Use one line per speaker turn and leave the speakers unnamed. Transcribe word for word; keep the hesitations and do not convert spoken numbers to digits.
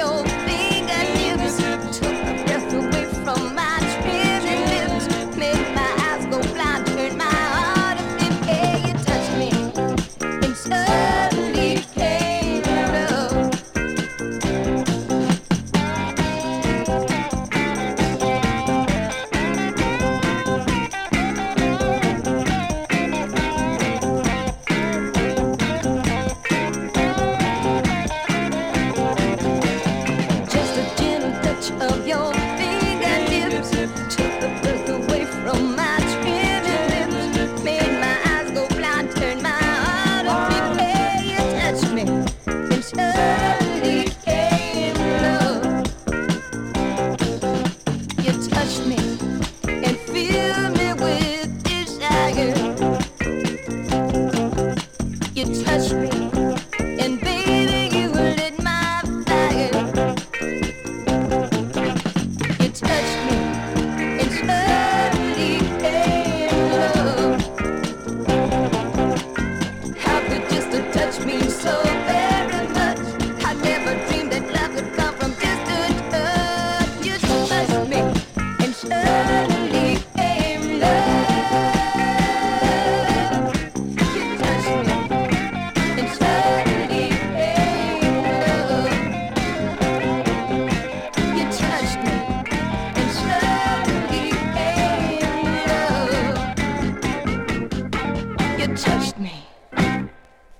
your fingertips took the breath away from my trembling lips, made my eyes go blind, turned my heart up in air. You touched me, and suddenly came love. Just a gentle touch of your fingertips took the breath away from my trembling lips, made my eyes go blind, turned my heart up in air. You touched me, and suddenly came love. You touched me and filled me with desire. You touched me, and baby, you lit my fire. You touched me, and suddenly came love. How could just a touch mean so very much? I never dreamed that love could come from just a touch. You touched me, and suddenly came love. You touched me, and suddenly came love. You touched me, and suddenly came love. You touched me.